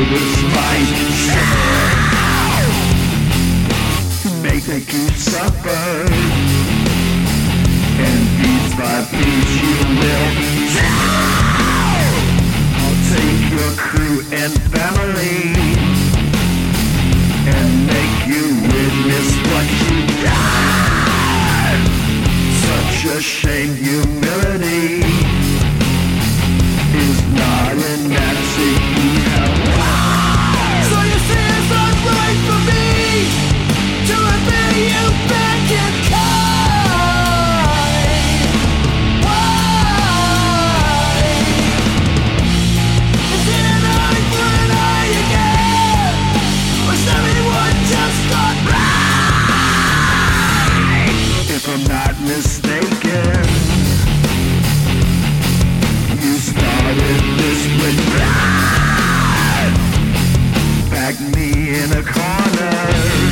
murderous mind. Make you suffer, and piece by piece you will. I'll take your crew and family and make you witness what you done. Such a shame, humility is not an answer you have. So you say it's not right for me to obey you back in kind. Why? Is it an eye for an eye again? Or is everyone just not right? If I'm not mistaken, you started this with pride. Backed me in a corner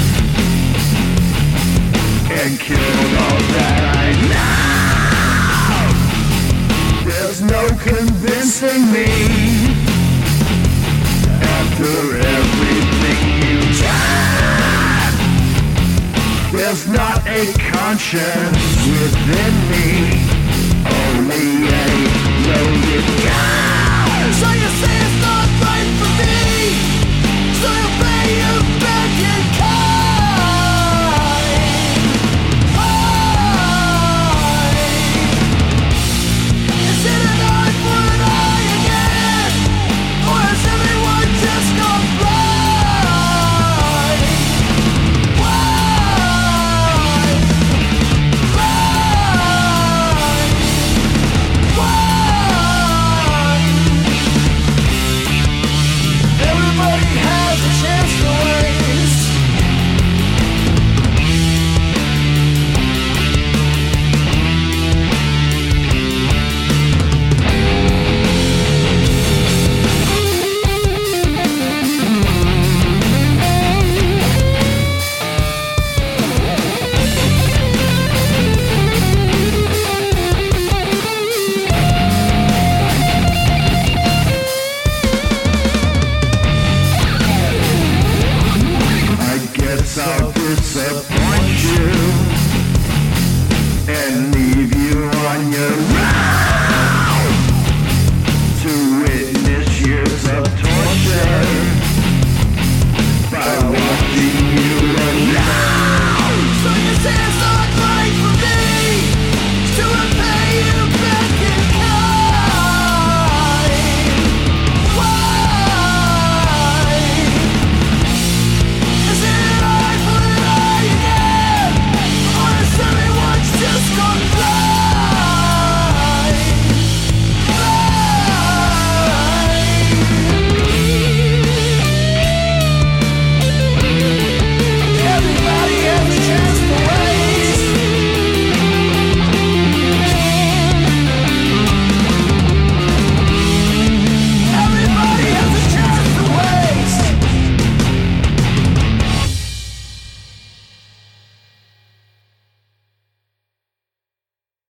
and killed all that I know. There's no convincing me. After everything you tried, there's not a conscience within me, only a loaded gun.